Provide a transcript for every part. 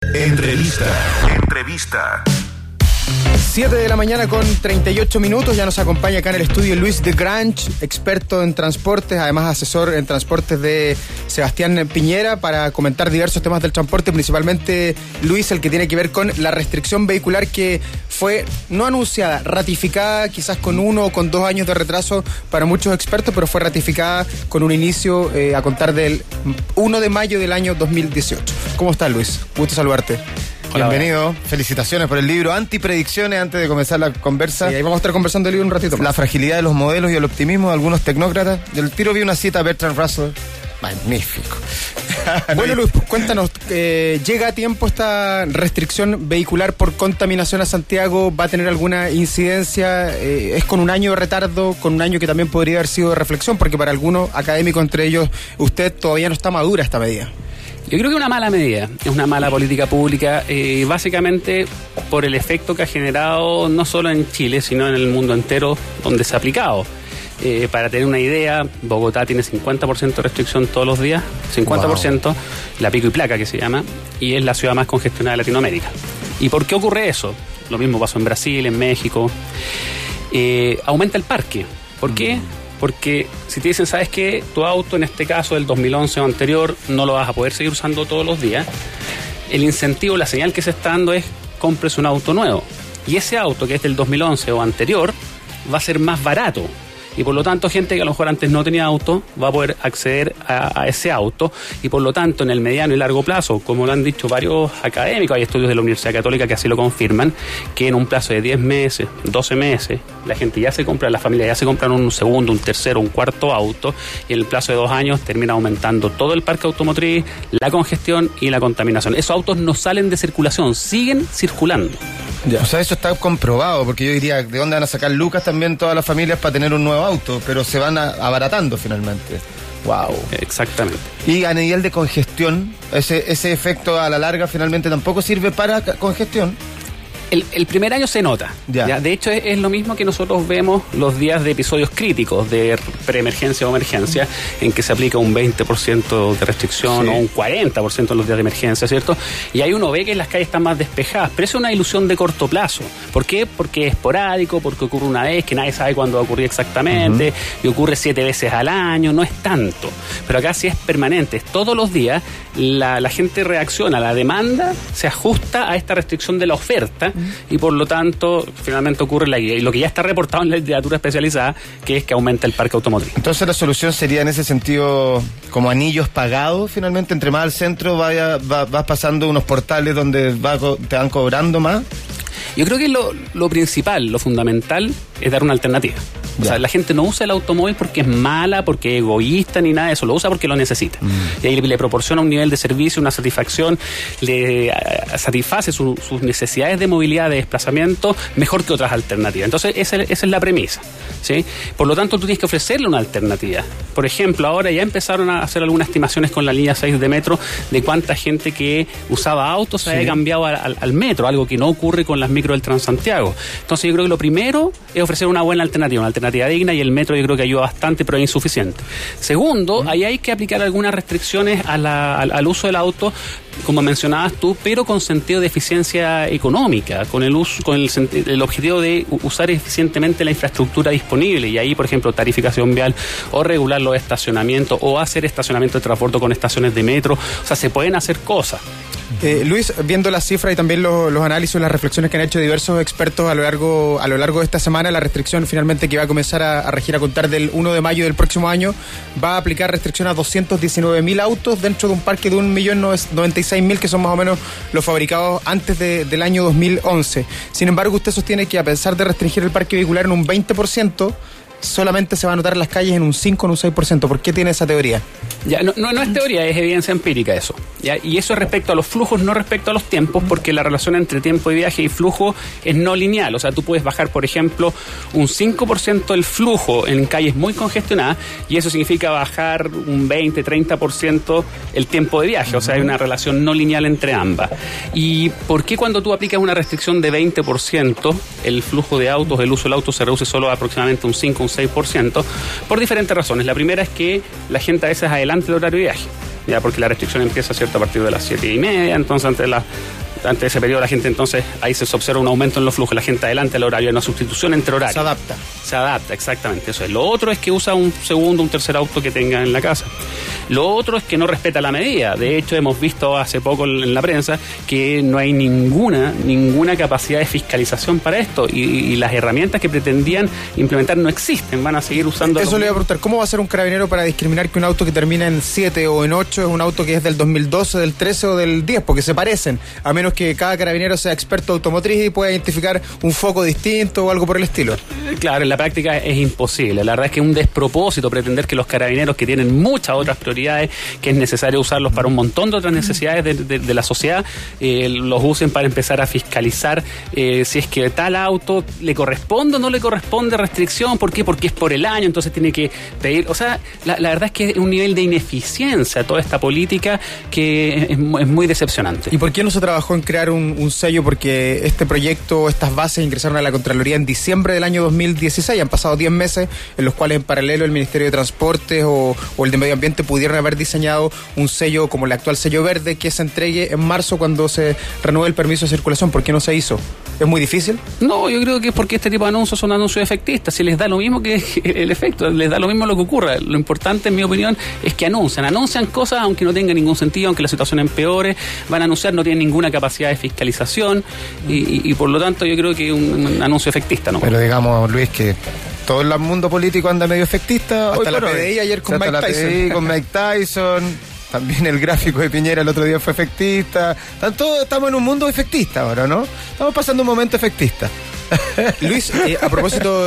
Entrevista. 7 de la mañana con 38 minutos, ya nos acompaña acá en el estudio Luis de Grange, experto en transportes, además asesor en transportes de Sebastián Piñera, para comentar diversos temas del transporte, principalmente, Luis, el que tiene que ver con la restricción vehicular que fue no anunciada, ratificada quizás con 1 o con 2 años de retraso para muchos expertos, pero fue ratificada con un inicio a contar del 1 de mayo del año 2018. ¿Cómo estás, Luis? Gusto saludarte. Hola, bienvenido, felicitaciones por el libro Antipredicciones. Antes de comenzar la conversa, sí, ahí vamos a estar conversando del libro un ratito más. La fragilidad de los modelos y el optimismo de algunos tecnócratas. Del tiro vi una cita a Bertrand Russell. Magnífico. Bueno, Luis, cuéntanos, ¿llega a tiempo esta restricción vehicular por contaminación a Santiago? ¿Va a tener alguna incidencia? ¿Es con un año de retardo, con un año que también podría haber sido de reflexión? Porque para algunos académicos, entre ellos usted, todavía no está madura esta medida. Yo creo que es una mala medida, es una mala política pública, básicamente por el efecto que ha generado no solo en Chile, sino en el mundo entero donde se ha aplicado. Para tener una idea, Bogotá tiene 50% de restricción todos los días, 50%, wow. La pico y placa que se llama, y es la ciudad más congestionada de Latinoamérica. ¿Y por qué ocurre eso? Lo mismo pasó en Brasil, en México. Aumenta el parque. ¿Por qué? Porque si te dicen, ¿sabes qué? Tu auto, en este caso del 2011 o anterior, no lo vas a poder seguir usando todos los días. El incentivo, la señal que se está dando es compres un auto nuevo. Y ese auto, que es del 2011 o anterior, va a ser más barato. Y por lo tanto, gente que a lo mejor antes no tenía auto va a poder acceder a ese auto, y por lo tanto, en el mediano y largo plazo, como lo han dicho varios académicos, hay estudios de la Universidad Católica que así lo confirman, que en un plazo de 10 meses, 12 meses, la gente ya se compra, las familias ya se compran un segundo, un tercero, un cuarto auto, y en el plazo de 2 años termina aumentando todo el parque automotriz, la congestión y la contaminación. Esos autos no salen de circulación, siguen circulando. Ya. O sea, eso está comprobado, porque yo diría, ¿de dónde van a sacar lucas también todas las familias para tener un nuevo auto? Pero se van abaratando finalmente. Wow. Exactamente. Y a nivel de congestión, ese efecto a la larga finalmente tampoco sirve para congestión. El primer año se nota. ¿Ya? De hecho, es lo mismo que nosotros vemos los días de episodios críticos, de preemergencia o emergencia, en que se aplica un 20% de restricción, sí, o un 40% en los días de emergencia, ¿cierto? Y ahí uno ve que las calles están más despejadas, pero es una ilusión de corto plazo. ¿Por qué? Porque es esporádico, porque ocurre una vez, que nadie sabe cuándo va a ocurrir exactamente, y ocurre 7 veces al año, no es tanto. Pero acá sí es permanente, es todos los días, la gente reacciona, la demanda se ajusta a esta restricción de la oferta, y por lo tanto finalmente ocurre lo que ya está reportado en la literatura especializada, que es que aumenta el parque automotriz. Entonces la solución sería en ese sentido como anillos pagados, finalmente, entre más al centro vas pasando unos portales donde te van cobrando más. Yo creo que lo principal, lo fundamental es dar una alternativa. O sea, la gente no usa el automóvil porque es mala, porque es egoísta, ni nada de eso. Lo usa porque lo necesita. Y ahí le proporciona un nivel de servicio, una satisfacción, le satisface sus necesidades de movilidad, de desplazamiento, mejor que otras alternativas. Entonces, esa es la premisa, ¿sí? Por lo tanto, tú tienes que ofrecerle una alternativa. Por ejemplo, ahora ya empezaron a hacer algunas estimaciones con la línea 6 de metro de cuánta gente que usaba autos se había cambiado al metro, algo que no ocurre con las micro del Transantiago. Entonces, yo creo que lo primero es ofrecer una buena alternativa, una alternativa digna, y el metro yo creo que ayuda bastante, pero es insuficiente. Segundo, ahí hay que aplicar algunas restricciones al uso del auto, como mencionabas tú, pero con sentido de eficiencia económica, con el objetivo de usar eficientemente la infraestructura disponible, y ahí, por ejemplo, tarificación vial, o regular los estacionamientos, o hacer estacionamiento de transporte con estaciones de metro. O sea, se pueden hacer cosas. Luis, viendo las cifras y también los análisis, las reflexiones que han hecho diversos expertos a lo largo de esta semana, la restricción finalmente que va a comenzar a regir a contar del 1 de mayo del próximo año va a aplicar restricción a 219.000 autos dentro de un parque de 1.096.000, que son más o menos los fabricados antes del año 2011. Sin embargo, usted sostiene que a pesar de restringir el parque vehicular en un 20%, solamente se va a notar en las calles en un 5 o un 6%. ¿Por qué tiene esa teoría? Ya, no es teoría, es evidencia empírica eso. ¿Ya? Y eso es respecto a los flujos, no respecto a los tiempos, porque la relación entre tiempo de viaje y flujo es no lineal. O sea, tú puedes bajar, por ejemplo, un 5% el flujo en calles muy congestionadas, y eso significa bajar un 20-30% el tiempo de viaje. O sea, hay una relación no lineal entre ambas. ¿Y por qué cuando tú aplicas una restricción de 20%, el flujo de autos, el uso del auto se reduce solo a aproximadamente un 5 o un 6%? Por diferentes razones. La primera es que la gente a veces adelanta el horario de viaje. ya porque la restricción empieza, ¿cierto?, a partir de las 7:30, entonces ante ese periodo la gente, entonces ahí se observa un aumento en los flujos, la gente adelanta el horario, hay una sustitución entre horarios. Se adapta, exactamente, eso es. Lo otro es que usa un segundo, un tercer auto que tenga en la casa. Lo otro es que no respeta la medida. De hecho, hemos visto hace poco en la prensa que no hay ninguna capacidad de fiscalización para esto y las herramientas que pretendían implementar no existen, van a seguir usando... Eso le iba a preguntar, ¿cómo va a ser un carabinero para discriminar que un auto que termina en 7 o en 8 es un auto que es del 2012, del 13 o del 10? Porque se parecen, a menos que cada carabinero sea experto automotriz y pueda identificar un foco distinto o algo por el estilo. Claro, en la práctica es imposible. La verdad es que es un despropósito pretender que los carabineros, que tienen muchas otras prioridades, que es necesario usarlos para un montón de otras necesidades de la sociedad, los usen para empezar a fiscalizar si es que tal auto le corresponde o no le corresponde restricción. ¿Por qué? Porque es por el año, entonces tiene que pedir... O sea, la verdad es que es un nivel de ineficiencia toda esta política que es muy decepcionante. ¿Y por qué no se trabajó en crear un sello? Porque este proyecto, estas bases ingresaron a la Contraloría en diciembre del año 2016. Han pasado 10 meses en los cuales en paralelo el Ministerio de Transportes o el de Medio Ambiente pudieron haber diseñado un sello como el actual sello verde que se entregue en marzo cuando se renueve el permiso de circulación. ¿Por qué no se hizo? ¿Es muy difícil? No, yo creo que es porque este tipo de anuncios son anuncios efectistas. Si les da lo mismo que el efecto, les da lo mismo lo que ocurra. Lo importante, en mi opinión, es que anuncian cosas aunque no tengan ningún sentido, aunque la situación empeore. Van a anunciar, no tienen ninguna capacidad de fiscalización y por lo tanto yo creo que es un anuncio efectista, ¿no? Pero digamos, Luis, que todo el mundo político anda medio efectista. Hasta la PDI ayer con Mike Tyson. PDI con Mike Tyson. También el gráfico de Piñera el otro día fue efectista. Estamos en un mundo efectista ahora, ¿no? Estamos pasando un momento efectista. Luis, a propósito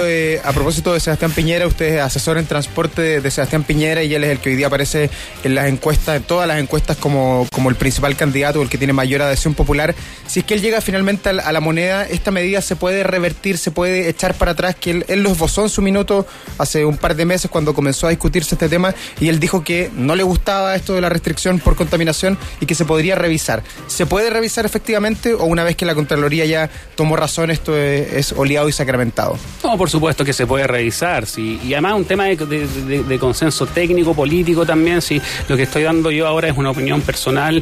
de Sebastián Piñera, usted es asesor en transporte de Sebastián Piñera y él es el que hoy día aparece en las encuestas, en todas las encuestas como el principal candidato, el que tiene mayor adhesión popular. Si es que él llega finalmente a la moneda, esta medida se puede revertir, se puede echar para atrás, que él lo esbozó en su minuto hace un par de meses cuando comenzó a discutirse este tema y él dijo que no le gustaba esto de la restricción por contaminación y que se podría revisar. ¿Se puede revisar efectivamente o una vez que la Contraloría ya tomó razón esto es oleado y sacramentado? No, por supuesto que se puede revisar, sí. Y además un tema de consenso técnico, político también, sí. Lo que estoy dando yo ahora es una opinión personal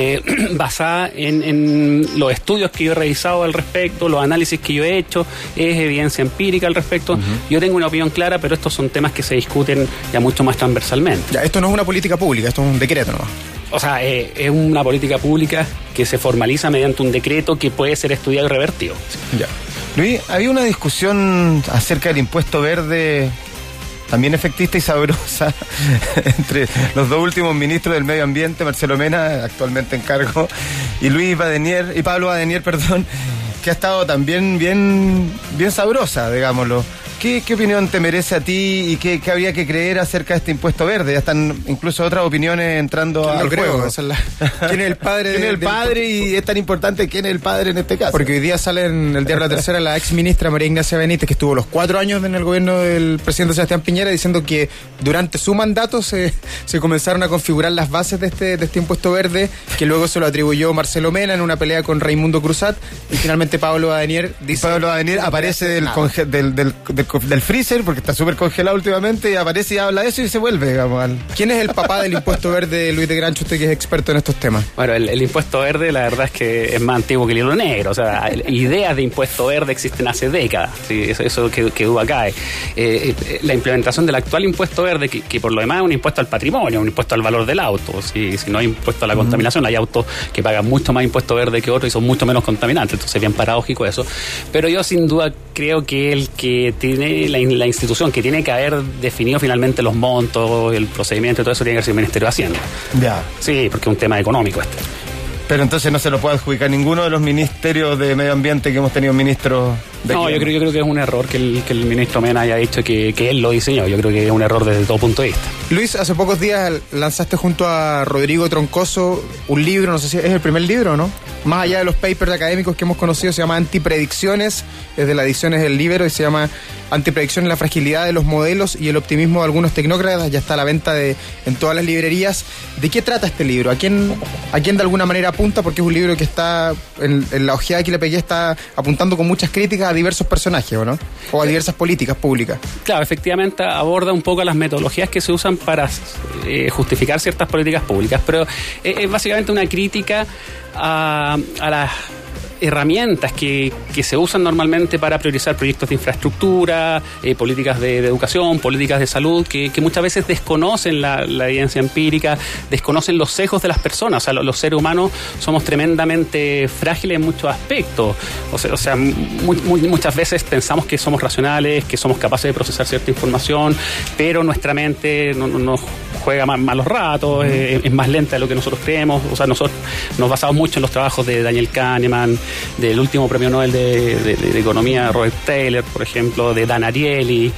basada en los estudios que yo he revisado al respecto, los análisis que yo he hecho, es evidencia empírica al respecto. Yo tengo una opinión clara, pero estos son temas que se discuten ya mucho más transversalmente. Ya, esto no es una política pública, esto es un decreto nomás. O sea, es una política pública que se formaliza mediante un decreto que puede ser estudiado y revertido. Ya. Luis, había una discusión acerca del impuesto verde, también efectista y sabrosa, entre los dos últimos ministros del Medio Ambiente, Marcelo Mena, actualmente en cargo, y Pablo Badenier, que ha estado también bien sabrosa, digámoslo. ¿Qué opinión te merece a ti y qué habría que creer acerca de este impuesto verde? Ya están incluso otras opiniones entrando al juego. ¿Quién es el padre? ¿Quién es el padre? Y es tan importante quién es el padre en este caso. Porque hoy día sale en el diario La Tercera la ex ministra María Ignacia Benítez, que estuvo los 4 años en el gobierno del presidente Sebastián Piñera, diciendo que durante su mandato se comenzaron a configurar las bases de este impuesto verde, que luego se lo atribuyó Marcelo Mena en una pelea con Raimundo Cruzat, y finalmente Pablo Badenier aparece del freezer, porque está súper congelado últimamente, y aparece y habla de eso y se vuelve, digamos. ¿Quién es el papá del impuesto verde, Luis de Grancho, usted que es experto en estos temas? Bueno, el impuesto verde, la verdad es que es más antiguo que el hilo negro. O sea, ideas de impuesto verde existen hace décadas. ¿Sí? Eso que duda cae. La implementación del actual impuesto verde, que por lo demás es un impuesto al patrimonio, un impuesto al valor del auto. Si no hay impuesto a la contaminación, hay autos que pagan mucho más impuesto verde que otros y son mucho menos contaminantes. Entonces es bien paradójico eso. Pero yo sin duda creo que el que tiene la institución que tiene que haber definido finalmente los montos, el procedimiento y todo eso tiene que ser el Ministerio de Hacienda. Ya. Sí, porque es un tema económico este. Pero entonces no se lo puede adjudicar ninguno de los ministerios de Medio Ambiente que hemos tenido ministros de No, yo creo que es un error que el ministro Mena haya dicho que él lo diseñó. Yo creo que es un error desde todo punto de vista. Luis, hace pocos días lanzaste junto a Rodrigo Troncoso un libro, no sé si es el primer libro, ¿no? más allá de los papers académicos que hemos conocido, se llama Antipredicciones, es de la Ediciones del Libero y se llama Antipredicciones, la fragilidad de los modelos y el optimismo de algunos tecnócratas. Ya está a la venta en todas las librerías. ¿De qué trata este libro? ¿A quién de alguna manera apunta? Porque es un libro que está, en la ojeada que le pegué, está apuntando con muchas críticas a diversos personajes, ¿o no? O a diversas políticas públicas. Claro, efectivamente aborda un poco las metodologías que se usan para justificar ciertas políticas públicas, pero es básicamente una crítica a las herramientas que se usan normalmente para priorizar proyectos de infraestructura, políticas de educación, políticas de salud, que muchas veces desconocen la evidencia empírica, desconocen los sesgos de las personas. O sea, los seres humanos somos tremendamente frágiles en muchos aspectos. O sea, muchas veces pensamos que somos racionales, que somos capaces de procesar cierta información, pero nuestra mente nos juega malos ratos, es más lenta de lo que nosotros creemos. O sea, nosotros nos basamos mucho en los trabajos de Daniel Kahneman, del último premio Nobel de Economía, Robert Taylor, por ejemplo, de Dan Ariely,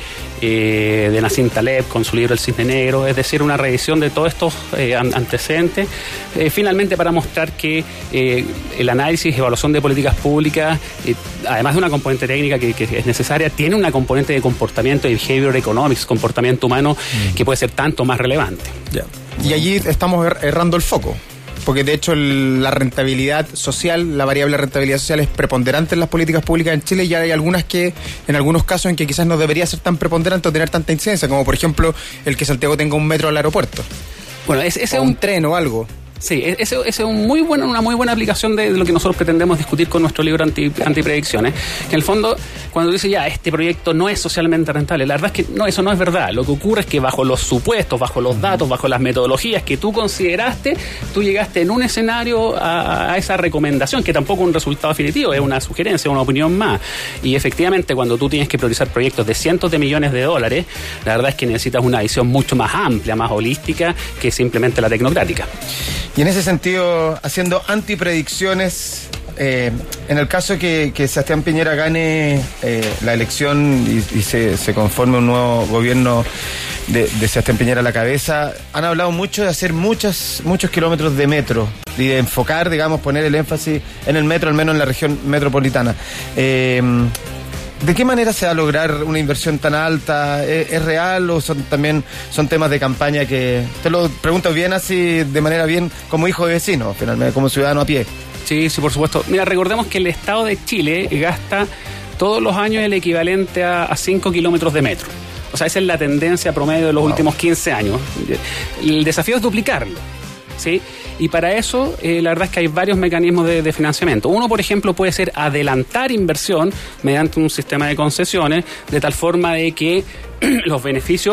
de Nassim Taleb con su libro El Cisne Negro, es decir, una revisión de todos estos antecedentes, finalmente para mostrar que el análisis y evaluación de políticas públicas, además de una componente técnica que es necesaria, tiene una componente de comportamiento, de behavior economics, comportamiento humano, que puede ser tanto más relevante. Yeah. Y allí estamos errando el foco. Porque de hecho la rentabilidad social, la variable rentabilidad social es preponderante en las políticas públicas en Chile, y hay algunas que, en algunos casos en que quizás no debería ser tan preponderante o tener tanta incidencia, como por ejemplo el que Santiago tenga un metro al aeropuerto. Bueno, ese es un tren o algo. Sí, esa es una muy buena aplicación de lo que nosotros pretendemos discutir con nuestro libro Antipredicciones. Que en el fondo, cuando dice este proyecto no es socialmente rentable, la verdad es que no, eso no es verdad. Lo que ocurre es que bajo los supuestos, bajo los datos, bajo las metodologías que tú consideraste, tú llegaste en un escenario a esa recomendación, que tampoco es un resultado definitivo, es una sugerencia, una opinión más. Y efectivamente, cuando tú tienes que priorizar proyectos de cientos de millones de dólares, la verdad es que necesitas una visión mucho más amplia, más holística, que simplemente la tecnocrática. Y en ese sentido, haciendo antipredicciones, en el caso que Sebastián Piñera gane la elección y se conforme un nuevo gobierno de Sebastián Piñera a la cabeza, han hablado mucho de hacer muchos kilómetros de metro y de enfocar, digamos, poner el énfasis en el metro, al menos en la región metropolitana. ¿De qué manera se va a lograr una inversión tan alta? ¿Es real o son temas de campaña que... Te lo pregunto bien así, de manera bien, como hijo de vecino, finalmente, como ciudadano a pie. Sí, por supuesto. Mira, recordemos que el Estado de Chile gasta todos los años el equivalente a 5 kilómetros de metro. O sea, esa es la tendencia promedio de los últimos 15 años. El desafío es duplicarlo, ¿sí? Y para eso, la verdad es que hay varios mecanismos de financiamiento. Uno, por ejemplo, puede ser adelantar inversión mediante un sistema de concesiones, de tal forma de que los beneficios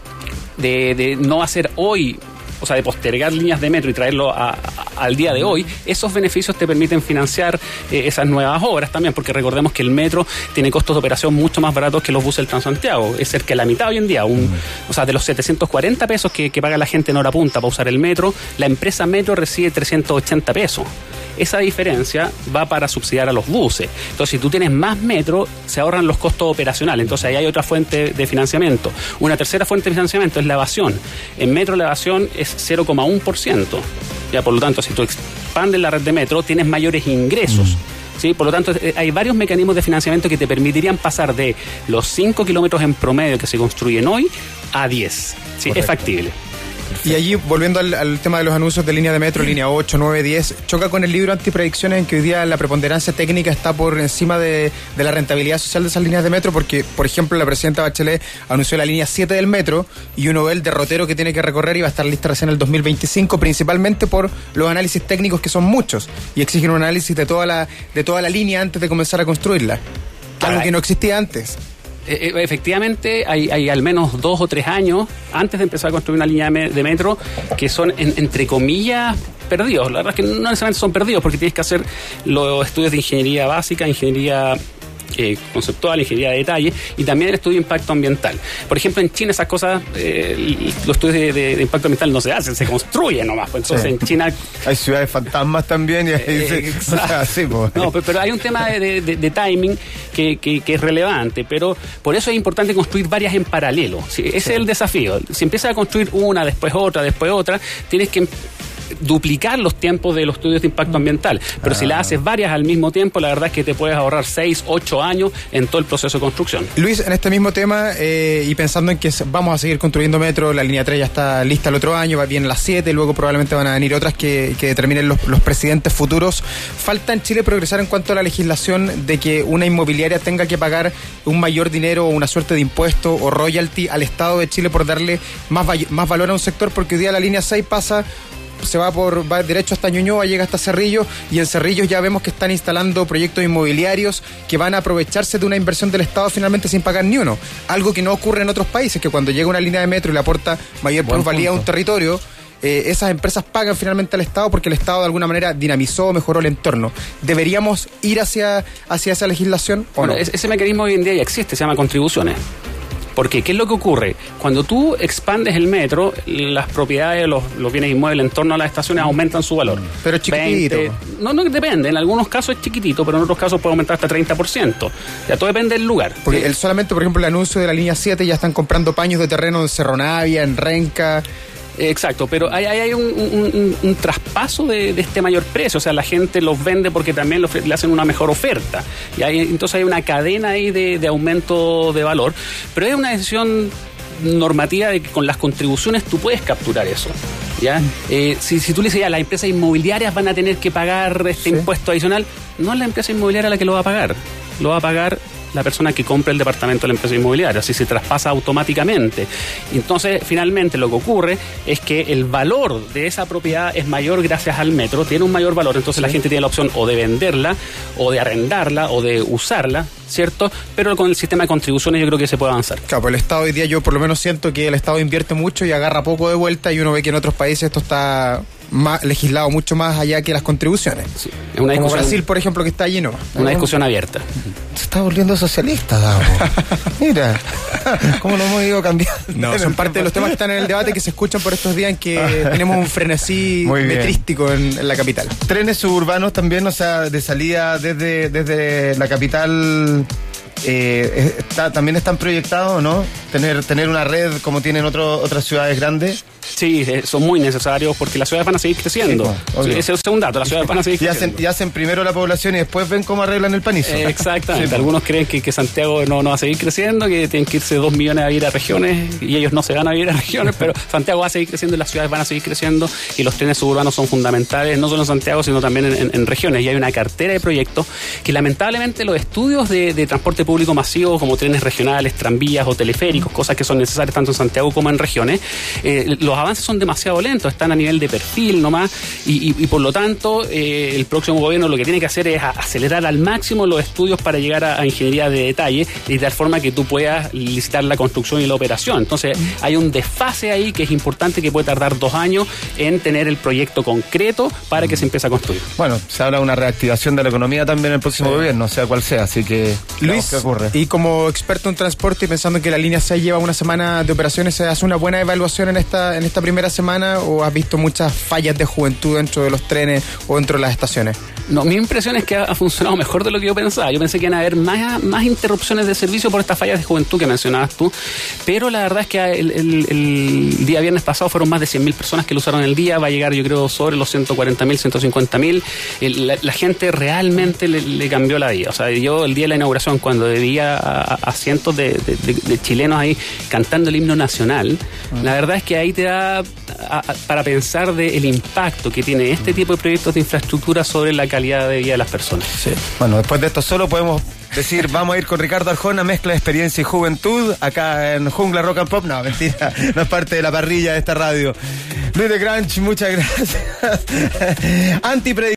de no hacer hoy, o sea, de postergar líneas de metro y traerlo al día de hoy, esos beneficios te permiten financiar esas nuevas obras también, porque recordemos que el metro tiene costos de operación mucho más baratos que los buses del Transantiago. Es cerca de la mitad hoy en día. O sea, de los 740 pesos que paga la gente en hora punta para usar el metro, la empresa Metro recibe 380 pesos. Esa diferencia va para subsidiar a los buses. Entonces, si tú tienes más metro, se ahorran los costos operacionales. Entonces, ahí hay otra fuente de financiamiento. Una tercera fuente de financiamiento es la evasión. En metro la evasión es 0,1%. Ya, por lo tanto, si tú expandes la red de metro, tienes mayores ingresos. ¿Sí? Por lo tanto, hay varios mecanismos de financiamiento que te permitirían pasar de los 5 kilómetros en promedio que se construyen hoy a 10. ¿Sí? Es factible. Y allí, volviendo al tema de los anuncios de línea de metro, línea 8, 9, 10, choca con el libro Antipredicciones, en que hoy día la preponderancia técnica está por encima de la rentabilidad social de esas líneas de metro, porque, por ejemplo, la presidenta Bachelet anunció la línea 7 del metro y uno ve el derrotero que tiene que recorrer y va a estar lista recién en el 2025, principalmente por los análisis técnicos, que son muchos, y exigen un análisis de toda la línea antes de comenzar a construirla, algo que no existía antes. Efectivamente, hay al menos 2 o 3 años antes de empezar a construir una línea de metro que son, entre comillas, perdidos. La verdad es que no necesariamente son perdidos, porque tienes que hacer los estudios de ingeniería básica, ingeniería conceptual, ingeniería de detalle, y también el estudio de impacto ambiental. Por ejemplo, en China esas cosas, los estudios de impacto ambiental no se hacen, se construyen nomás. Pues entonces, sí. En China... Hay ciudades fantasmas también, y ahí No, pero hay un tema de timing que es relevante, pero por eso es importante construir varias en paralelo. ¿Sí? Ese es el desafío. Si empiezas a construir una, después otra, tienes que duplicar los tiempos de los estudios de impacto ambiental. Pero si la haces varias al mismo tiempo, la verdad es que te puedes ahorrar 6, 8 años en todo el proceso de construcción. Luis, en este mismo tema, y pensando en que vamos a seguir construyendo metro, la línea 3 ya está lista el otro año, vienen las 7, luego probablemente van a venir otras que determinen los presidentes futuros. ¿Falta en Chile progresar en cuanto a la legislación de que una inmobiliaria tenga que pagar un mayor dinero o una suerte de impuesto o royalty al Estado de Chile por darle más valor a un sector? Porque hoy día la línea 6 se va derecho hasta Ñuñoa, llega hasta Cerrillos, y en Cerrillos ya vemos que están instalando proyectos inmobiliarios que van a aprovecharse de una inversión del Estado finalmente sin pagar ni uno. Algo que no ocurre en otros países, que cuando llega una línea de metro y le aporta mayor plusvalía a un territorio, esas empresas pagan finalmente al Estado porque el Estado de alguna manera dinamizó o mejoró el entorno. ¿Deberíamos ir hacia esa legislación o no? Ese mecanismo hoy en día ya existe, se llama contribuciones. ¿Por qué? ¿Qué es lo que ocurre? Cuando tú expandes el metro, las propiedades, los bienes inmuebles en torno a las estaciones aumentan su valor. Pero es chiquitito. No, depende. En algunos casos es chiquitito, pero en otros casos puede aumentar hasta 30%. Ya todo depende del lugar. Porque solamente, por ejemplo, el anuncio de la línea 7 ya están comprando paños de terreno en Cerro Navia, en Renca. Exacto, pero hay un traspaso de este mayor precio, o sea, la gente los vende porque también le hacen una mejor oferta, y entonces hay una cadena ahí de aumento de valor, pero es una decisión normativa de que con las contribuciones tú puedes capturar eso, ¿ya? Si tú le dices, ya, las empresas inmobiliarias van a tener que pagar este impuesto adicional, no es la empresa inmobiliaria la que lo va a pagar, lo va a pagar la persona que compra el departamento de la empresa inmobiliaria, así se traspasa automáticamente. Entonces, finalmente, lo que ocurre es que el valor de esa propiedad es mayor gracias al metro, tiene un mayor valor, entonces la gente tiene la opción o de venderla, o de arrendarla, o de usarla, ¿cierto? Pero con el sistema de contribuciones yo creo que se puede avanzar. Claro, pues el Estado hoy día, yo por lo menos siento que el Estado invierte mucho y agarra poco de vuelta, y uno ve que en otros países esto está legislado mucho más allá que las contribuciones. Sí, es una discusión, como Brasil, por ejemplo, que está allí, ¿no? Una discusión abierta. Se está volviendo socialista, Gabo. Mira, cómo lo hemos ido cambiando. No, son parte de los temas que están en el debate, que se escuchan por estos días en que tenemos un frenesí metrístico en la capital. Trenes suburbanos también, o sea, de salida desde la capital. También están proyectados, ¿no? Tener una red como tienen otras ciudades grandes. Sí, son muy necesarios porque las ciudades van a seguir creciendo. Sí, ese es un dato, las ciudades van a seguir creciendo. Y hacen primero la población y después ven cómo arreglan el panizo. Exactamente. Sí, algunos creen que Santiago no va a seguir creciendo, que tienen que irse 2 millones a vivir a regiones, y ellos no se van a vivir a regiones, pero Santiago va a seguir creciendo y las ciudades van a seguir creciendo, y los trenes suburbanos son fundamentales, no solo en Santiago, sino también en regiones. Y hay una cartera de proyectos que lamentablemente los estudios de transporte público masivo, como trenes regionales, tranvías o teleféricos, cosas que son necesarias tanto en Santiago como en regiones, los avances son demasiado lentos, están a nivel de perfil nomás, y por lo tanto el próximo gobierno lo que tiene que hacer es acelerar al máximo los estudios para llegar a ingeniería de detalle, de tal forma que tú puedas licitar la construcción y la operación. Entonces hay un desfase ahí que es importante, que puede tardar 2 años en tener el proyecto concreto para que se empiece a construir. Bueno, se habla de una reactivación de la economía también en el próximo gobierno, sea cual sea, así que Luis, ¿qué ocurre? Y como experto en transporte y pensando que la línea 6 lleva una semana de operaciones, ¿se hace una buena evaluación en esta primera semana, o has visto muchas fallas de juventud dentro de los trenes o dentro de las estaciones? No, mi impresión es que ha funcionado mejor de lo que yo pensaba. Yo pensé que iban a haber más interrupciones de servicio por estas fallas de juventud que mencionabas tú, pero la verdad es que el día viernes pasado fueron más de 100.000 personas que lo usaron el día, va a llegar yo creo sobre los 140.000, 150.000. La gente realmente le cambió la vida. O sea, yo el día de la inauguración, cuando veía a cientos de chilenos ahí cantando el himno nacional, la verdad es que ahí te da para pensar del impacto que tiene este tipo de proyectos de infraestructura sobre la calidad de vida de las personas. Sí. Bueno, después de esto solo podemos decir, vamos a ir con Ricardo Arjona, mezcla de experiencia y juventud, acá en Jungla Rock and Pop. No, mentira, no es parte de la parrilla de esta radio. Luis de Granch, muchas gracias.